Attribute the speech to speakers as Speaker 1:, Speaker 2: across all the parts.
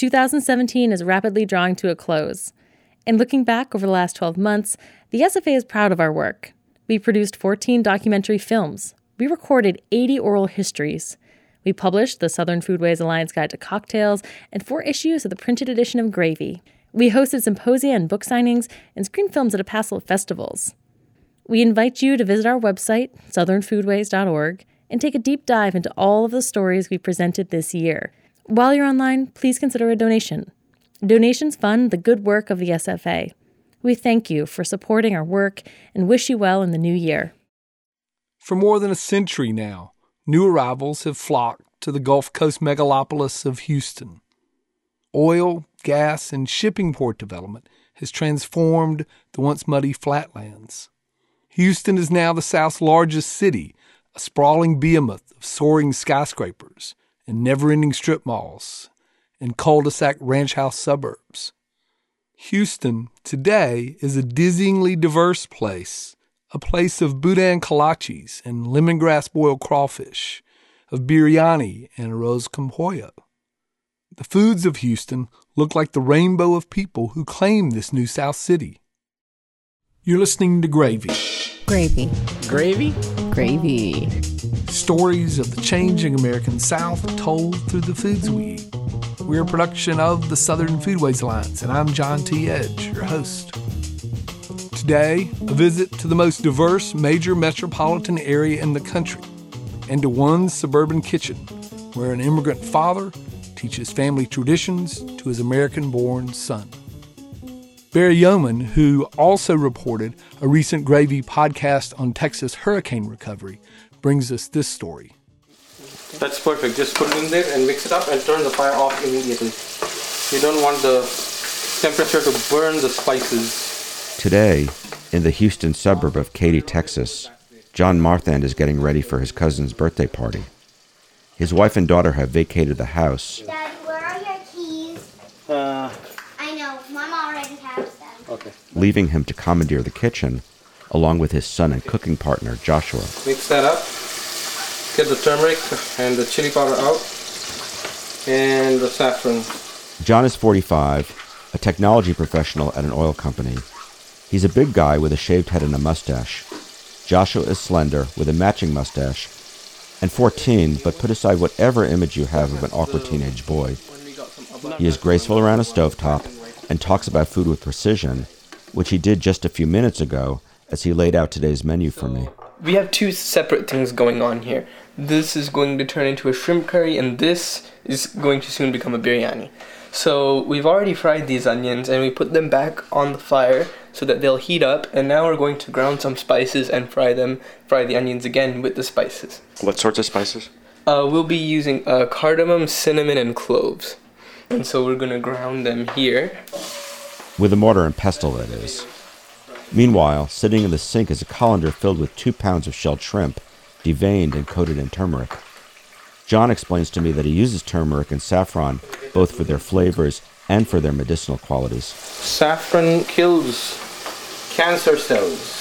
Speaker 1: 2017 is rapidly drawing to a close. And looking back over the last 12 months, the SFA is proud of our work. We produced 14 documentary films. We recorded 80 oral histories. We published the Southern Foodways Alliance Guide to Cocktails and 4 issues of the printed edition of Gravy. We hosted symposia and book signings and screened films at a passel of festivals. We invite you to visit our website, southernfoodways.org, and take a deep dive into all of the stories we presented this year. While you're online, please consider a donation. Donations fund the good work of the SFA. We thank you for supporting our work and wish you well in the new year.
Speaker 2: For more than a century now, new arrivals have flocked to the Gulf Coast megalopolis of Houston. Oil, gas, and shipping port development has transformed the once muddy flatlands. Houston is now the South's largest city, a sprawling behemoth of soaring skyscrapers and never-ending strip malls and cul-de-sac ranch house suburbs. Houston today is a dizzyingly diverse place, a place of boudin kolaches and lemongrass boiled crawfish, of biryani and arroz con pollo. The foods of Houston look like the rainbow of people who claim this new South City. You're listening to Gravy.
Speaker 3: Gravy.
Speaker 4: Gravy?
Speaker 3: Gravy.
Speaker 2: Stories of the changing American South told through the foods we eat. We're a production of the Southern Foodways Alliance, and I'm John T. Edge, your host. Today, a visit to the most diverse major metropolitan area in the country, and to one suburban kitchen where an immigrant father teaches family traditions to his American-born son. Barry Yeoman, who also reported a recent Gravy podcast on Texas hurricane recovery, brings us this story.
Speaker 4: That's perfect. Just put it in there and mix it up and turn the fire off immediately. You don't want the temperature to burn the spices.
Speaker 5: Today, in the Houston suburb of Katy, Texas, John Marthand is getting ready for his cousin's birthday party. His wife and daughter have vacated the house.
Speaker 6: Dad, where are your keys? I know. Mom already has them.
Speaker 4: Okay.
Speaker 5: Leaving him to commandeer the kitchen, along with his son and cooking partner, Joshua.
Speaker 4: Mix that up. Get the turmeric and the chili powder out. And the saffron.
Speaker 5: John is 45, a technology professional at an oil company. He's a big guy with a shaved head and a mustache. Joshua is slender, with a matching mustache, and 14, but put aside whatever image you have of an awkward teenage boy. He is graceful around a stovetop and talks about food with precision, which he did just a few minutes ago as he laid out today's menu for me.
Speaker 7: We have 2 separate things going on here. This is going to turn into a shrimp curry, and this is going to soon become a biryani. So we've already fried these onions, and we put them back on the fire so that they'll heat up, and now we're going to ground some spices and fry the onions again with the spices.
Speaker 5: What sorts of spices?
Speaker 7: We'll be using cardamom, cinnamon, and cloves. And so we're going to ground them here.
Speaker 5: With a mortar and pestle, that is. Meanwhile, sitting in the sink is a colander filled with 2 pounds of shelled shrimp, deveined and coated in turmeric. John explains to me that he uses turmeric and saffron both for their flavors and for their medicinal qualities.
Speaker 4: Saffron kills cancer cells.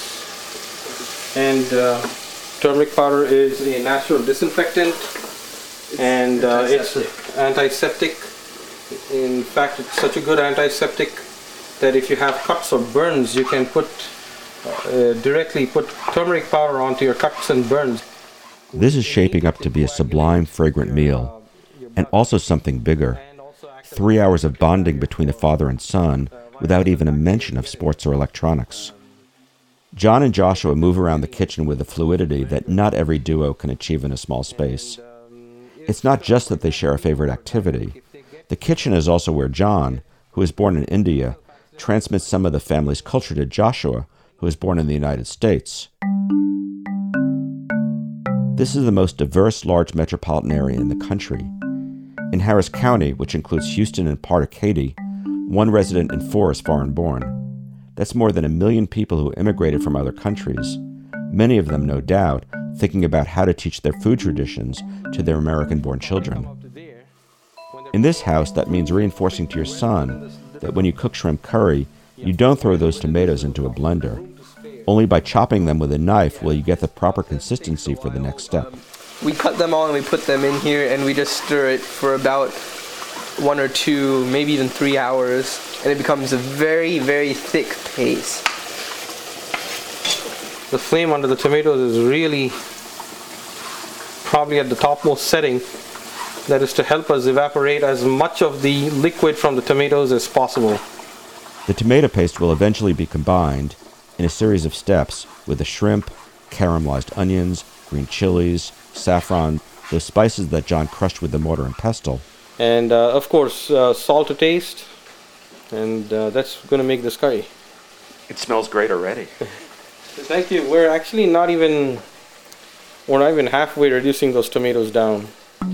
Speaker 4: And turmeric powder is a natural disinfectant. And it's antiseptic. In fact, it's such a good antiseptic that if you have cuts or burns, you can directly put turmeric powder onto your cuts and burns.
Speaker 5: This is shaping up to be a sublime, fragrant meal, and also something bigger. 3 hours of bonding between a father and son without even a mention of sports or electronics. John and Joshua move around the kitchen with a fluidity that not every duo can achieve in a small space. It's not just that they share a favorite activity. The kitchen is also where John, who was born in India, transmits some of the family's culture to Joshua, who was born in the United States. This is the most diverse large metropolitan area in the country. In Harris County, which includes Houston and part of Katy, 1 resident in 4 is foreign-born. That's more than 1 million people who immigrated from other countries, many of them, no doubt, thinking about how to teach their food traditions to their American-born children. In this house, that means reinforcing to your son that when you cook shrimp curry, you don't throw those tomatoes into a blender. Only by chopping them with a knife will you get the proper consistency for the next step.
Speaker 7: We cut them all and we put them in here, and we just stir it for about 1 or 2, maybe even 3 hours, and it becomes a very, very thick paste.
Speaker 4: The flame under the tomatoes is really probably at the topmost setting. That is to help us evaporate as much of the liquid from the tomatoes as possible.
Speaker 5: The tomato paste will eventually be combined in a series of steps with the shrimp, caramelized onions, green chilies, saffron, those spices that John crushed with the mortar and pestle.
Speaker 4: And of course, salt to taste, and that's going to make this curry.
Speaker 5: It smells great already.
Speaker 4: Thank you. We're actually not even halfway reducing those tomatoes down.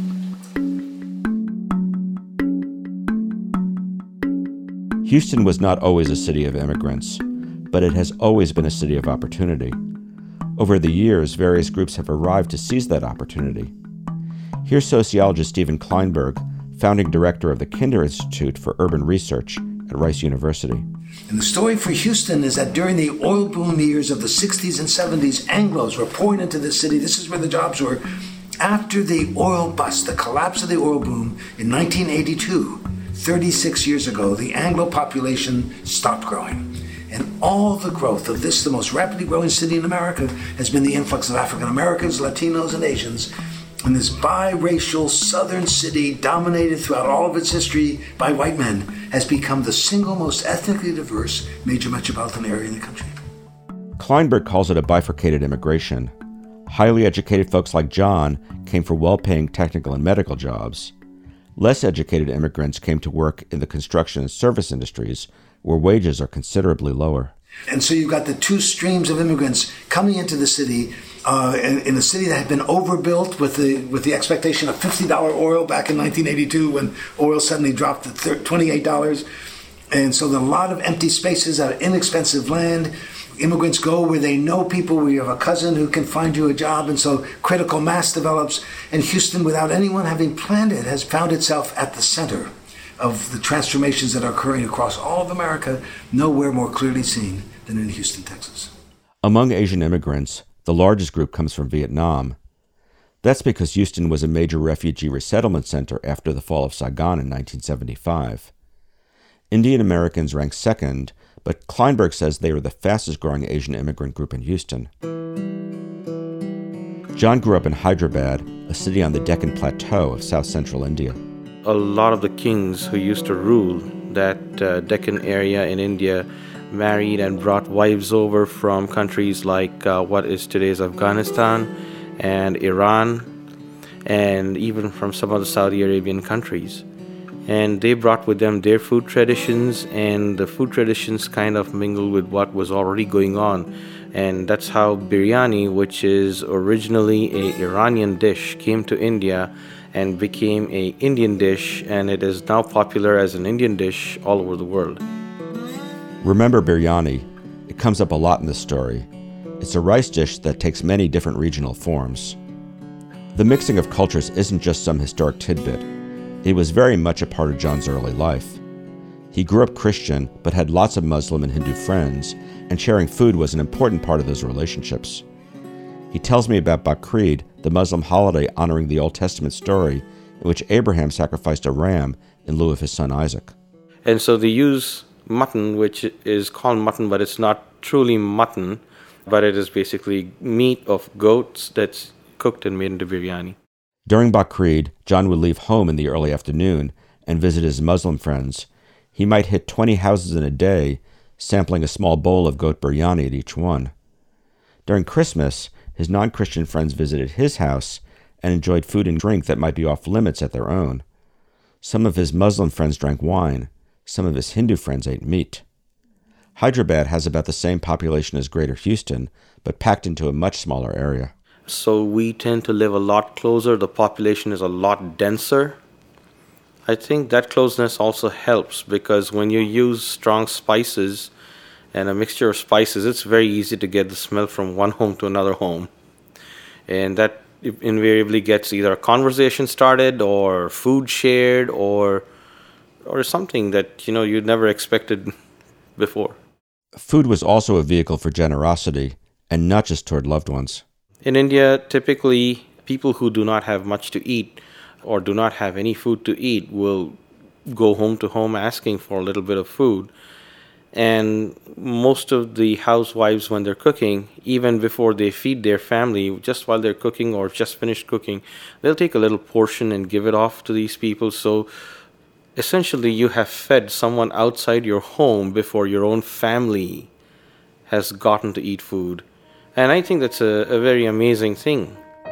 Speaker 5: Houston was not always a city of immigrants, but it has always been a city of opportunity. Over the years, various groups have arrived to seize that opportunity. Here's sociologist Stephen Kleinberg, founding director of the Kinder Institute for Urban Research at Rice University.
Speaker 8: And the story for Houston is that during the oil boom years of the 60s and 70s, Anglos were pouring into the city. This is where the jobs were. After the oil bust, the collapse of the oil boom in 1982, 36 years ago, the Anglo population stopped growing. And all the growth of this, the most rapidly growing city in America, has been the influx of African Americans, Latinos, and Asians. And this biracial southern city, dominated throughout all of its history by white men, has become the single most ethnically diverse major metropolitan area in the country.
Speaker 5: Kleinberg calls it a bifurcated immigration. Highly educated folks like John came for well-paying technical and medical jobs. Less educated immigrants came to work in the construction and service industries, where wages are considerably lower.
Speaker 8: And so you've got the two streams of immigrants coming into the city, in a city that had been overbuilt with the expectation of $50 oil back in 1982 when oil suddenly dropped to $28. And so there are a lot of empty spaces out of inexpensive land. Immigrants go where they know people, where you have a cousin who can find you a job, and so critical mass develops. And Houston, without anyone having planned it, has found itself at the center of the transformations that are occurring across all of America, nowhere more clearly seen than in Houston, Texas.
Speaker 5: Among Asian immigrants, the largest group comes from Vietnam. That's because Houston was a major refugee resettlement center after the fall of Saigon in 1975. Indian Americans rank second, but Kleinberg says they are the fastest growing Asian immigrant group in Houston. John grew up in Hyderabad, a city on the Deccan Plateau of south-central India.
Speaker 4: A lot of the kings who used to rule that Deccan area in India married and brought wives over from countries like what is today's Afghanistan and Iran, and even from some of the Saudi Arabian countries. And they brought with them their food traditions, and the food traditions kind of mingled with what was already going on. And that's how biryani, which is originally an Iranian dish, came to India and became an Indian dish, and it is now popular as an Indian dish all over the world.
Speaker 5: Remember biryani. It comes up a lot in this story. It's a rice dish that takes many different regional forms. The mixing of cultures isn't just some historic tidbit. It was very much a part of John's early life. He grew up Christian, but had lots of Muslim and Hindu friends, and sharing food was an important part of those relationships. He tells me about Bakrid, the Muslim holiday honoring the Old Testament story in which Abraham sacrificed a ram in lieu of his son Isaac.
Speaker 4: And so they use mutton, which is called mutton, but it's not truly mutton, but it is basically meat of goats that's cooked and made into biryani.
Speaker 5: During Bakrid, John would leave home in the early afternoon and visit his Muslim friends. He might hit 20 houses in a day, sampling a small bowl of goat biryani at each one. During Christmas, his non-Christian friends visited his house and enjoyed food and drink that might be off limits at their own. Some of his Muslim friends drank wine. Some of his Hindu friends ate meat. Hyderabad has about the same population as Greater Houston, but packed into a much smaller area.
Speaker 4: So we tend to live a lot closer. The population is a lot denser. I think that closeness also helps because when you use strong spices and a mixture of spices, it's very easy to get the smell from one home to another home. And that invariably gets either a conversation started or food shared or something that, you'd never expected before.
Speaker 5: Food was also a vehicle for generosity, and not just toward loved ones.
Speaker 4: In India, typically, people who do not have much to eat or do not have any food to eat will go home to home asking for a little bit of food. And most of the housewives, when they're cooking, even before they feed their family, just while they're cooking or just finished cooking, they'll take a little portion and give it off to these people. So essentially, you have fed someone outside your home before your own family has gotten to eat food. And I think that's a very amazing thing.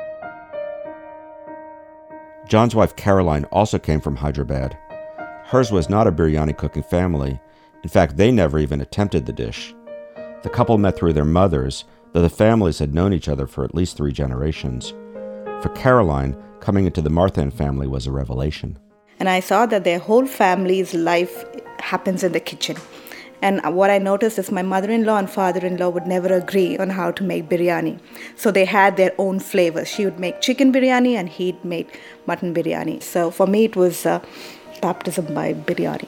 Speaker 5: John's wife Caroline also came from Hyderabad. Hers was not a biryani cooking family. In fact, they never even attempted the dish. The couple met through their mothers, though the families had known each other for at least 3 generations. For Caroline, coming into the Marthan family was a revelation.
Speaker 9: And I saw that their whole family's life happens in the kitchen. And what I noticed is my mother-in-law and father-in-law would never agree on how to make biryani. So they had their own flavors. She would make chicken biryani and he'd make mutton biryani. So for me, it was baptism by biryani.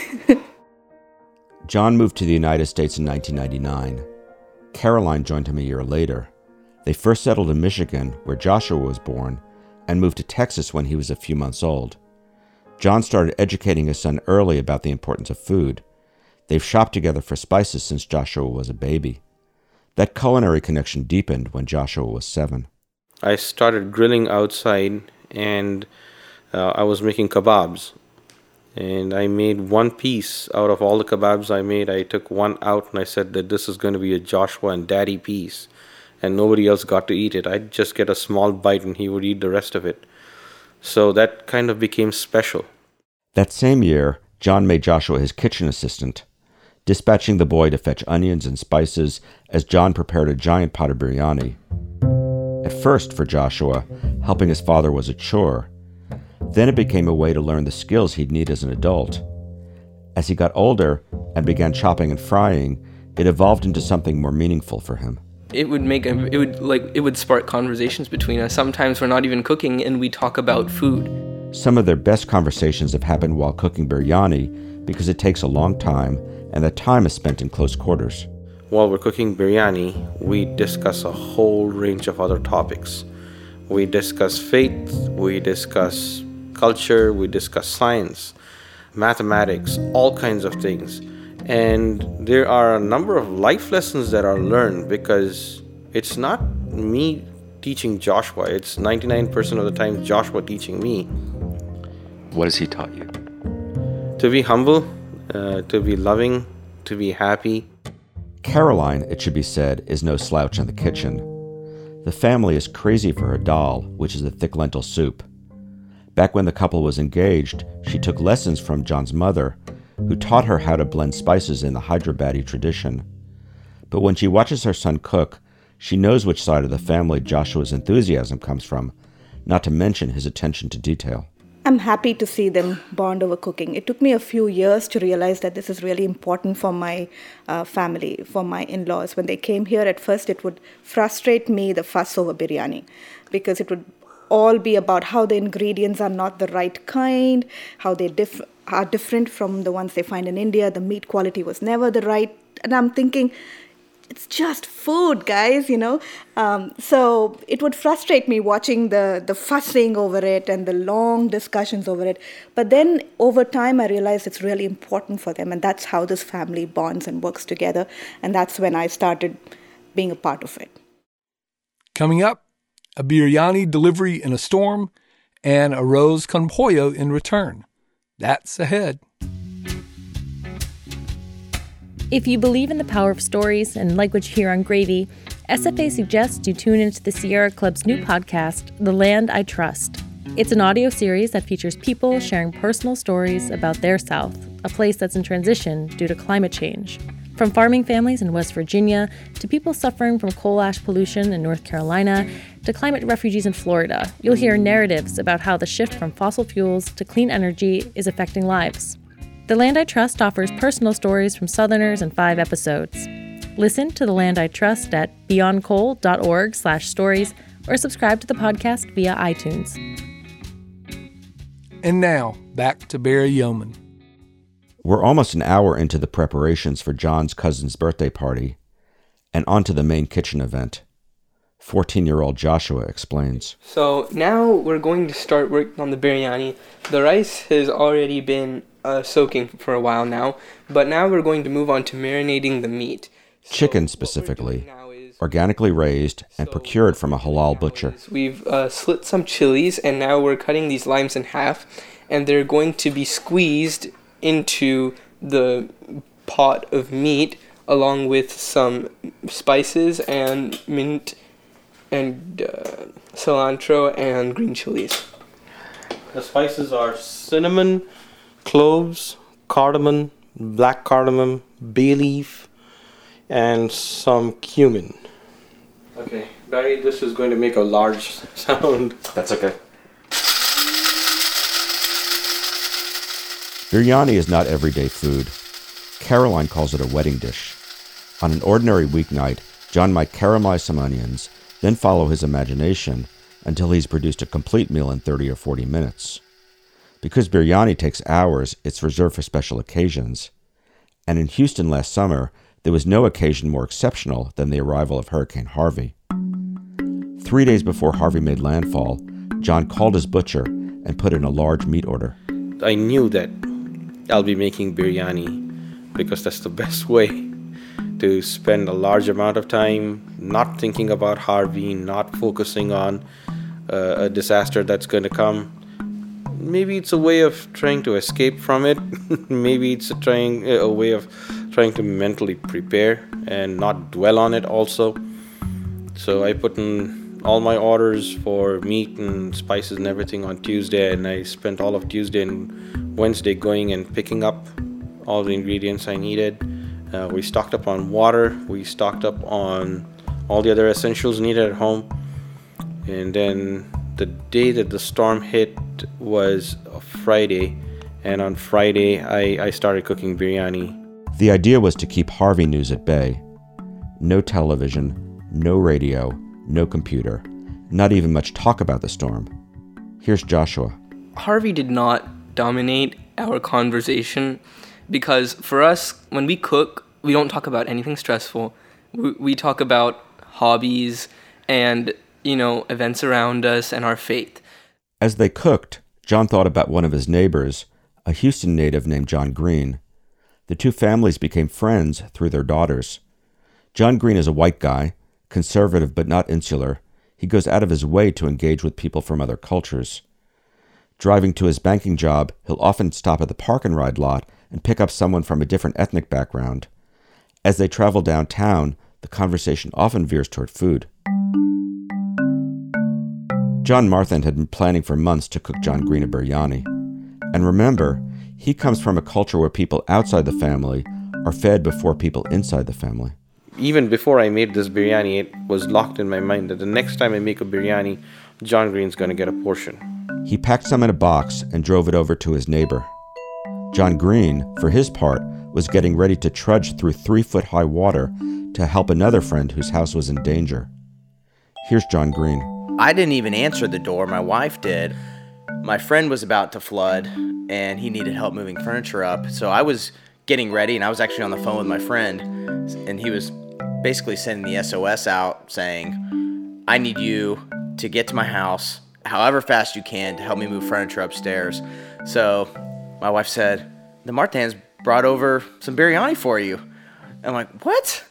Speaker 5: John moved to the United States in 1999. Caroline joined him a year later. They first settled in Michigan, where Joshua was born, and moved to Texas when he was a few months old. John started educating his son early about the importance of food. They've shopped together for spices since Joshua was a baby. That culinary connection deepened when Joshua was 7.
Speaker 4: I started grilling outside, and I was making kebabs. And I made one piece out of all the kebabs I made. I took one out and I said that this is going to be a Joshua and Daddy piece. And nobody else got to eat it. I'd just get a small bite and he would eat the rest of it. So that kind of became special.
Speaker 5: That same year, John made Joshua his kitchen assistant, dispatching the boy to fetch onions and spices as John prepared a giant pot of biryani. At first, for Joshua, helping his father was a chore. Then it became a way to learn the skills he'd need as an adult. As he got older and began chopping and frying, it evolved into something more meaningful for him.
Speaker 7: It would spark conversations between us. Sometimes we're not even cooking and we talk about food.
Speaker 5: Some of their best conversations have happened while cooking biryani because it takes a long time and that time is spent in close quarters.
Speaker 4: While we're cooking biryani, we discuss a whole range of other topics. We discuss faith, we discuss culture, we discuss science, mathematics, all kinds of things. And there are a number of life lessons that are learned because it's not me teaching Joshua, it's 99% of the time Joshua teaching me.
Speaker 5: What has he taught you?
Speaker 4: To be humble, to be loving, to be happy.
Speaker 5: Caroline, it should be said, is no slouch in the kitchen. The family is crazy for her dal, which is a thick lentil soup. Back when the couple was engaged, she took lessons from John's mother, who taught her how to blend spices in the Hyderabadi tradition. But when she watches her son cook, she knows which side of the family Joshua's enthusiasm comes from, not to mention his attention to detail.
Speaker 9: I'm happy to see them bond over cooking. It took me a few years to realize that this is really important for my family, for my in-laws. When they came here, at first it would frustrate me, the fuss over biryani, because it would all be about how the ingredients are not the right kind, how they are different from the ones they find in India. The meat quality was never the right. And I'm thinking, it's just food, guys, So it would frustrate me watching the fussing over it and the long discussions over it. But then over time, I realized it's really important for them. And that's how this family bonds and works together. And that's when I started being a part of it.
Speaker 2: Coming up, a biryani delivery in a storm and a rose con pollo in return. That's ahead.
Speaker 1: If you believe in the power of stories and like what you hear on Gravy, SFA suggests you tune into the Sierra Club's new podcast, The Land I Trust. It's an audio series that features people sharing personal stories about their South, a place that's in transition due to climate change. From farming families in West Virginia, to people suffering from coal ash pollution in North Carolina, to climate refugees in Florida, you'll hear narratives about how the shift from fossil fuels to clean energy is affecting lives. The Land I Trust offers personal stories from Southerners in 5 episodes. Listen to The Land I Trust at beyondcoal.org/stories or subscribe to the podcast via iTunes.
Speaker 2: And now, back to Barry Yeoman.
Speaker 5: We're almost an hour into the preparations for John's cousin's birthday party and onto the main kitchen event. 14-year-old Joshua explains.
Speaker 7: So now we're going to start working on the biryani. The rice has already been soaking for a while now, but now we're going to move on to marinating the meat.
Speaker 5: Chicken specifically, organically raised and procured from a halal butcher.
Speaker 7: We've slit some chilies, and now we're cutting these limes in half, and they're going to be squeezed into the pot of meat along with some spices and mint and cilantro and green chilies.
Speaker 4: The spices are cinnamon, cloves, cardamom, black cardamom, bay leaf, and some cumin. Okay, Barry, this is going to make a large sound.
Speaker 5: That's okay. Biryani is not everyday food. Caroline calls it a wedding dish. On an ordinary weeknight, John might caramelize some onions, then follow his imagination until he's produced a complete meal in 30 or 40 minutes. Because biryani takes hours, it's reserved for special occasions. And in Houston last summer, there was no occasion more exceptional than the arrival of Hurricane Harvey. 3 days before Harvey made landfall, John called his butcher and put in a large meat order.
Speaker 4: I knew that I'll be making biryani because that's the best way to spend a large amount of time not thinking about Harvey, not focusing on a disaster that's going to come. Maybe it's a way of trying to escape from it. Maybe it's a way of trying to mentally prepare and not dwell on it also. So I put in all my orders for meat and spices and everything on Tuesday, and I spent all of Tuesday and Wednesday going and picking up all the ingredients I needed. We stocked up on water. We stocked up on all the other essentials needed at home. And then the day that the storm hit was a Friday, and on Friday I started cooking biryani.
Speaker 5: The idea was to keep Harvey news at bay. No television, no radio, no computer, not even much talk about the storm. Here's Joshua.
Speaker 7: Harvey did not dominate our conversation because for us, when we cook, we don't talk about anything stressful. We talk about hobbies and, events around us and our faith.
Speaker 5: As they cooked, John thought about one of his neighbors, a Houston native named John Green. The two families became friends through their daughters. John Green is a white guy, conservative but not insular. He goes out of his way to engage with people from other cultures. Driving to his banking job, he'll often stop at the park and ride lot and pick up someone from a different ethnic background. As they travel downtown, the conversation often veers toward food. John Marthand had been planning for months to cook John Green a biryani. And remember, he comes from a culture where people outside the family are fed before people inside the family.
Speaker 4: Even before I made this biryani, it was locked in my mind that the next time I make a biryani, John Green's going to get a portion.
Speaker 5: He packed some in a box and drove it over to his neighbor. John Green, for his part, was getting ready to trudge through 3-foot-high water to help another friend whose house was in danger. Here's John Green.
Speaker 10: I didn't even answer the door. My wife did. My friend was about to flood, and he needed help moving furniture up. So I was getting ready, and I was actually on the phone with my friend, and he was basically sending the SOS out saying, I need you to get to my house however fast you can to help me move furniture upstairs. So my wife said, the Marthands brought over some biryani for you. I'm like, what?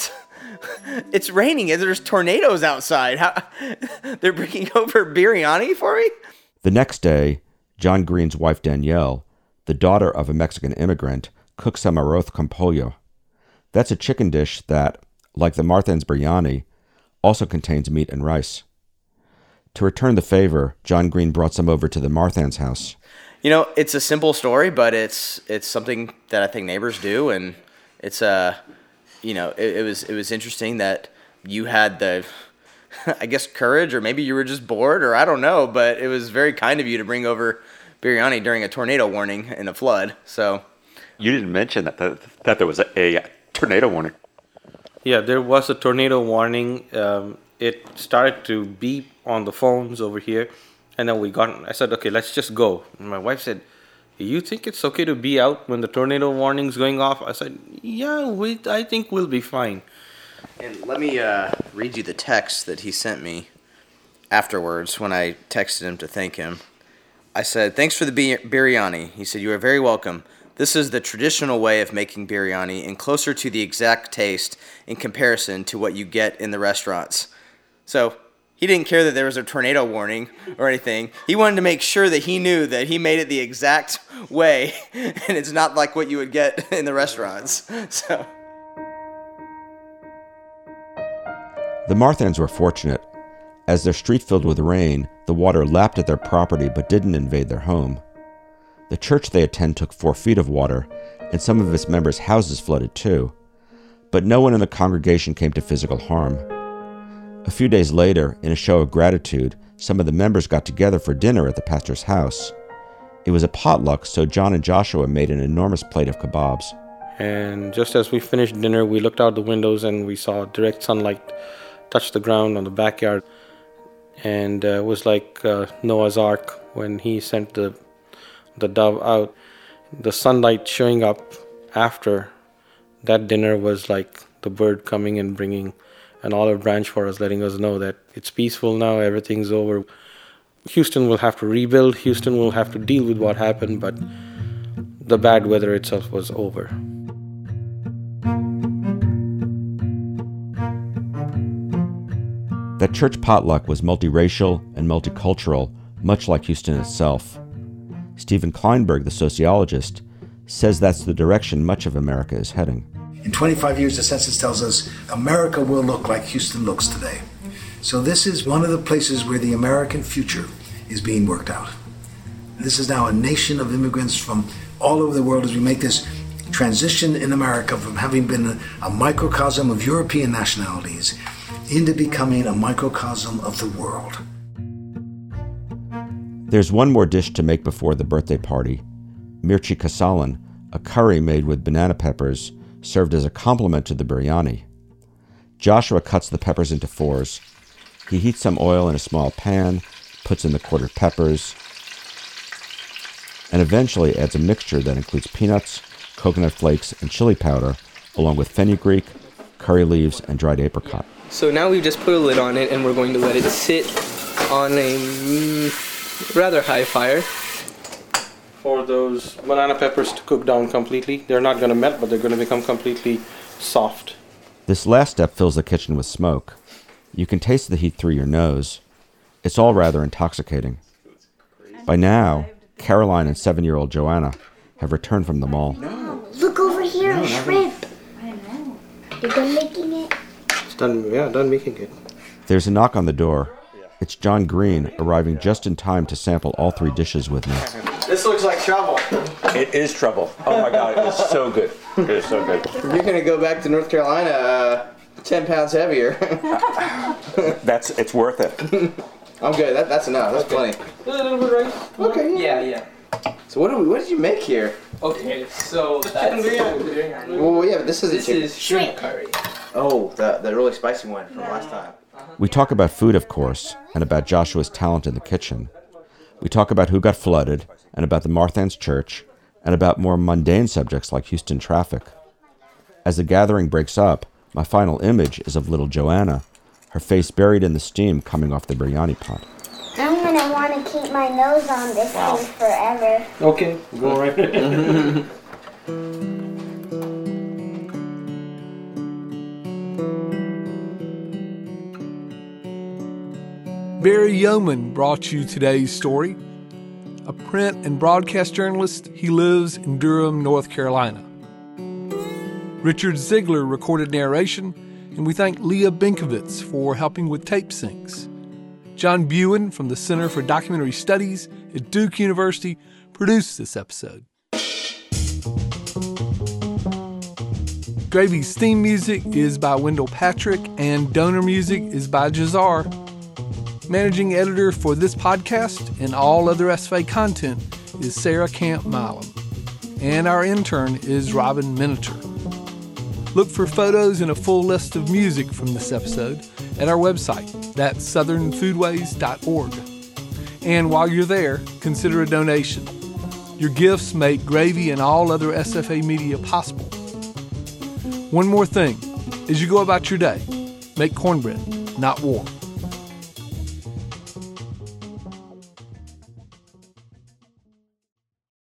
Speaker 10: It's raining and there's tornadoes outside. They're bringing over biryani for me?
Speaker 5: The next day, John Green's wife Danielle, the daughter of a Mexican immigrant, cooks some arroz con pollo. That's a chicken dish that, like the Marthan's biryani, also contains meat and rice. To return the favor, John Green brought some over to the Marthan's house.
Speaker 10: It's a simple story, but it's something that I think neighbors do, and it's it was interesting that you had the, I guess, courage, or maybe you were just bored, or I don't know, but it was very kind of you to bring over biryani during a tornado warning and a flood. So
Speaker 5: you didn't mention that there was a tornado warning.
Speaker 4: Yeah, there was a tornado warning. It started to beep on the phones over here. And then I said, okay, let's just go. And my wife said, you think it's okay to be out when the tornado warning's going off? I said, yeah, I think we'll be fine.
Speaker 10: And let me read you the text that he sent me afterwards when I texted him to thank him. I said, "Thanks for the biryani." He said, "You are very welcome. This is the traditional way of making biryani and closer to the exact taste in comparison to what you get in the restaurants." So he didn't care that there was a tornado warning or anything. He wanted to make sure that he knew that he made it the exact way, and it's not like what you would get in the restaurants. So
Speaker 5: The Marthans were fortunate. As their street filled with rain, the water lapped at their property but didn't invade their home. The church they attend took 4 feet of water, and some of its members' houses flooded too. But no one in the congregation came to physical harm. A few days later, in a show of gratitude, some of the members got together for dinner at the pastor's house. It was a potluck, so John and Joshua made an enormous plate of kebabs.
Speaker 11: And just as we finished dinner, we looked out the windows and we saw direct sunlight touch the ground on the backyard. And it was like Noah's Ark when he sent the dove out. The sunlight showing up after that dinner was like the bird coming and bringing an olive branch for us, letting us know that it's peaceful now, everything's over. Houston will have to rebuild, Houston will have to deal with what happened, but the bad weather itself was over.
Speaker 5: That church potluck was multiracial and multicultural, much like Houston itself. Stephen Kleinberg, the sociologist, says that's the direction much of America is heading.
Speaker 8: In 25 years, the census tells us America will look like Houston looks today. So this is one of the places where the American future is being worked out. This is now a nation of immigrants from all over the world as we make this transition in America from having been a microcosm of European nationalities into becoming a microcosm of the world.
Speaker 5: There's one more dish to make before the birthday party. Mirchi kasalan, a curry made with banana peppers, served as a complement to the biryani. Joshua cuts the peppers into 4s. He heats some oil in a small pan, puts in the quartered peppers, and eventually adds a mixture that includes peanuts, coconut flakes, and chili powder, along with fenugreek, curry leaves, and dried apricot.
Speaker 7: So now we've just put a lid on it and we're going to let it sit on a rather high fire.
Speaker 11: For those banana peppers to cook down completely, they're not going to melt, but they're going to become completely soft.
Speaker 5: This last step fills the kitchen with smoke. You can taste the heat through your nose. It's all rather intoxicating. By now, Caroline and 7-year-old Joanna have returned from the mall.
Speaker 6: Look over here, a shrimp. I know. You're done making it?
Speaker 11: It's done making it.
Speaker 5: There's a knock on the door. It's John Green, arriving just in time to sample all 3 dishes with me.
Speaker 10: this looks like trouble.
Speaker 12: It is trouble. Oh my God, it is so good. It is so good.
Speaker 10: You're going to go back to North Carolina 10 pounds heavier.
Speaker 12: It's worth it.
Speaker 10: I'm good. That's enough. That's plenty.
Speaker 7: A little bit right.
Speaker 10: Okay.
Speaker 7: Yeah.
Speaker 10: So what did you make here?
Speaker 7: Okay, so that's
Speaker 10: Well, yeah, but this
Speaker 7: is shrimp curry.
Speaker 10: Oh, the really spicy one from last time.
Speaker 5: We talk about food, of course, and about Joshua's talent in the kitchen. We talk about who got flooded, and about the Marthans Church, and about more mundane subjects like Houston traffic. As the gathering breaks up, my final image is of little Joanna, her face buried in the steam coming off the biryani pot.
Speaker 6: I'm going to want to keep my nose on this thing forever.
Speaker 11: Okay, go right.
Speaker 2: Barry Yeoman brought you today's story. A print and broadcast journalist, he lives in Durham, North Carolina. Richard Ziegler recorded narration, and we thank Leah Binkovitz for helping with tape syncs. John Buin from the Center for Documentary Studies at Duke University produced this episode. Gravy's theme music is by Wendell Patrick, and donor music is by Jazar. Managing editor for this podcast and all other SFA content is Sarah Camp Milam. And our intern is Robin Miniter. Look for photos and a full list of music from this episode at our website, that's southernfoodways.org. And while you're there, consider a donation. Your gifts make Gravy and all other SFA media possible. One more thing. As you go about your day, make cornbread, not war.